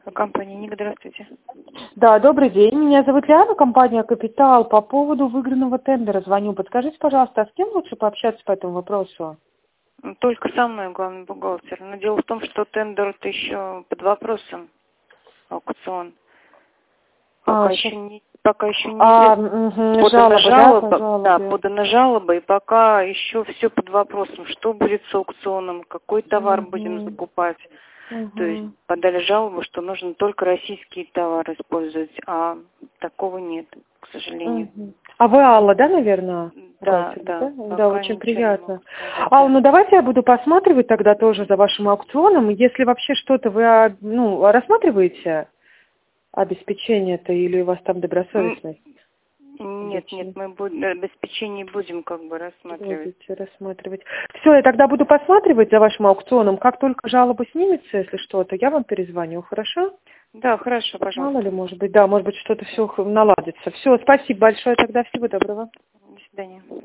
Компания «Ник», здравствуйте. Да, добрый день. Меня зовут Лиана, компания «Капитал». По поводу выигранного тендера звоню. Подскажите, пожалуйста, а с кем лучше пообщаться по этому вопросу? Только со мной, главный бухгалтер. Но дело в том, что тендер-то еще под вопросом, аукцион. Пока еще не подана жалоба, да, подана жалоба, и пока еще все под вопросом, что будет с аукционом, какой товар будем закупать. То есть подали жалобу, что нужно только российские товары использовать, а такого нет, к сожалению. А вы Алла, да, наверное? Да, Да, очень приятно. Алла, ну давайте я буду посматривать тогда тоже за вашим аукционом. Если вообще что-то вы рассматриваете, обеспечение-то, или у вас там добросовестность? Нет, мы обеспечение будем рассматривать. Будете рассматривать. Все, я тогда буду посматривать за вашим аукционом. Как только жалоба снимется, если что-то, я вам перезвоню, хорошо? Да, хорошо, пожалуйста. Мало ли, может быть, что-то все наладится. Все, спасибо большое, тогда всего доброго. До свидания.